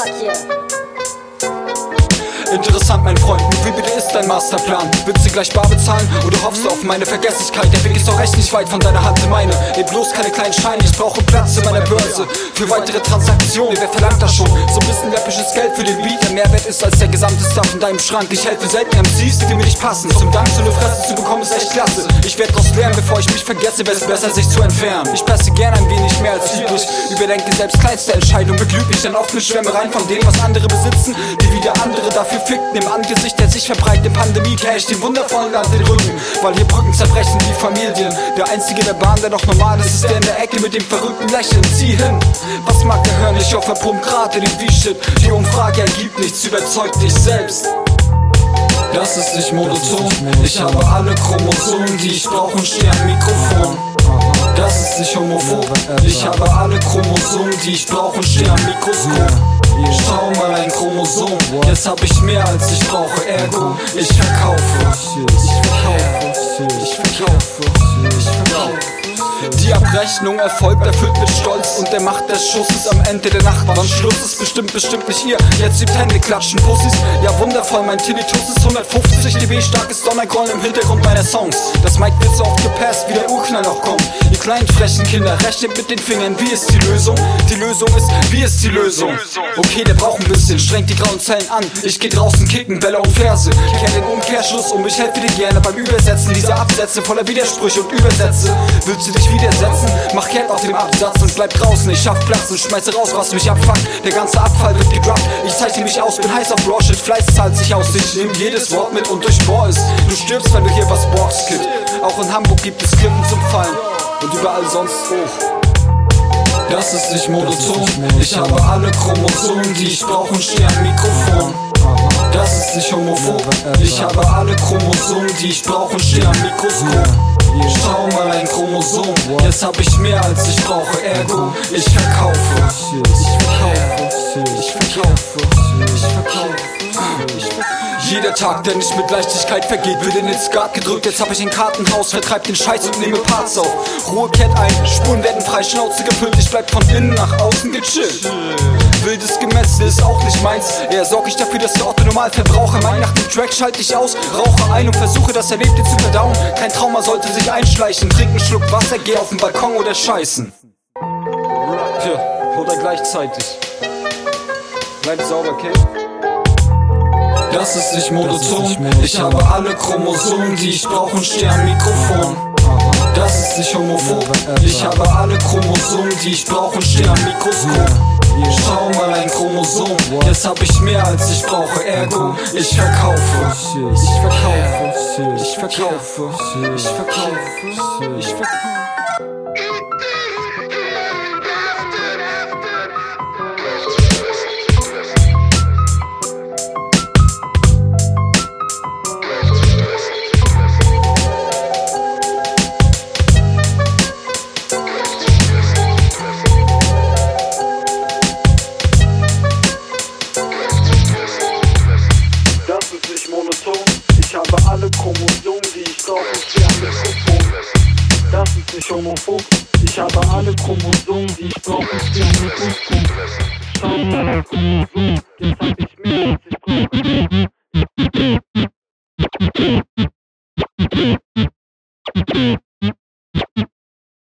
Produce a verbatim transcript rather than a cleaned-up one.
Fuck yeah. Interessant, mein Freund, wie bitte ist dein Masterplan? Willst du gleich bar bezahlen oder hoffst du auf meine Vergesslichkeit? Der Weg ist doch echt nicht weit von deiner Hand in meine. Ey, bloß keine kleinen Scheine, ich brauche Platz in meiner Börse für weitere Transaktionen. Wer verlangt das schon? So ein bisschen läppisches Geld für den Beat, der Mehrwert ist als der gesamte Stuff in deinem Schrank. Ich helfe selten M Cs, die mir nicht passen. Zum Dank so eine Fresse zu bekommen ist echt klasse. Ich werd draus lernen, bevor ich mich vergesse, wäre es besser, sich zu entfernen. Ich passe gern ein wenig mehr als üblich, überdenke selbst kleinste Entscheidung, beglüht mich dann oft mit Schwärmereien von dem, was andere besitzen, die wieder andere dafür fickten. Im Angesicht der sich verbreitenden Pandemie kehr ich dem wundervollen Land den Rücken, weil hier Brücken zerbrechen wie Familien. Der einzige der Bahn, der noch normal ist, ist der in der Ecke mit dem verrückten Lächeln. Zieh hin, was mag er hören? Ich hoffe, er pumpt grad in den V-Shit. Die Umfrage ergibt nichts, überzeugt dich selbst. Das ist nicht monoton, ich habe alle Chromosomen, die ich brauche und stehe am Mikrofon. Das ist nicht homophob, ich habe alle Chromosomen, die ich brauche und stehe am Mikroskop. Schau mal ein Chromosom, jetzt hab ich mehr als ich brauche, ergo ich verkaufe. Ich verkaufe, ich verkaufe, ich verkaufe. Die Abrechnung erfolgt erfüllt mit Stolz und der Macht des Schusses am Ende der Nacht. Wann Schluss ist, bestimmt, bestimmt nicht ihr. Jetzt die Hände klatschen, Pussys. Ja wundervoll, mein Tinnitus ist hundertfünfzig dB, starkes Donnergrollen im Hintergrund meiner Songs. Das Mic wird so oft gepasst, wie der Urknall noch kommt. Ihr kleinen frechen Kinder, rechnet mit den Fingern, wie ist die Lösung? Die Lösung ist, wie ist die Lösung? Okay, der braucht ein bisschen, strengt die grauen Zellen an. Ich geh draußen kicken, Bälle und Verse. Kehr den Umkehrschluss um, ich helfe dir gerne beim Übersetzen dieser Absätze voller Widersprüche und Übersätze. Willst du dich widersetzen? Mach Kehrt auf dem Absatz und bleib draußen. Ich schaff Platz und schmeiße raus, was mich abfuckt. Der ganze Abfall wird gedroppt. Ich zeichne mich aus, bin heiß auf Raw Shit. Fleiß zahlt sich aus, ich nehm jedes Wort mit und durchbohr es. Du stirbst, wenn du hier was borgst, Kid. Auch in Hamburg gibt es Klippen zum Fallen und überall sonst hoch. Das ist nicht monoton, ich habe alle Chromosomen, die ich brauche und stehe am Mikrofon. Das ist nicht homophob, ich habe alle Chromosomen, die ich brauche und stehe am Mikroskop. Schau mal ein Chromosom, jetzt hab ich mehr als ich brauche, ergo ich verkaufe. Ich verkaufe, ich verkaufe, ich verkaufe, ich verkaufe. Jeder Tag, der nicht mit Leichtigkeit vergeht, wird in den Skat gedrückt. Jetzt hab ich ein Kartenhaus, vertreib den Scheiß und nehme Parts auf. Ruhe kehrt ein, Spuren werden frei, Schnauze gefüllt. Ich bleib von innen nach außen gechillt. Wildes Gemetzel ist auch nicht meins. Eher sorg ich dafür, dass der Otto Normalverbraucher meint. Nach dem Track schalte ich aus, rauche ein und versuche das Erlebte zu verdauen. Kein Trauma sollte sich einschleichen. Trink einen Schluck Wasser, geh auf den Balkon oder scheißen. Ja, oder gleichzeitig. Bleib sauber, okay? Das ist nicht monoton, ich habe alle Chromosomen, die ich brauche und stehe am Mikrofon. Das ist nicht homophob, ich habe alle Chromosomen, die ich brauche und stehe am Mikroskop. Schau mal ein Chromosom, jetzt hab ich mehr als ich brauche, ergo ich verkaufe. Ich verkaufe, ich verkaufe, ich verkaufe, ich verkaufe. Ich habe alle Chromosomen, die ich brauche und stehe am Mikrofon. Das ist nicht homophob. Ich habe alle Chromosomen, die ich brauche und stehe am Mikrofon. Schau mal ein Chromosom, jetzt hab ich mehr als ich brauche.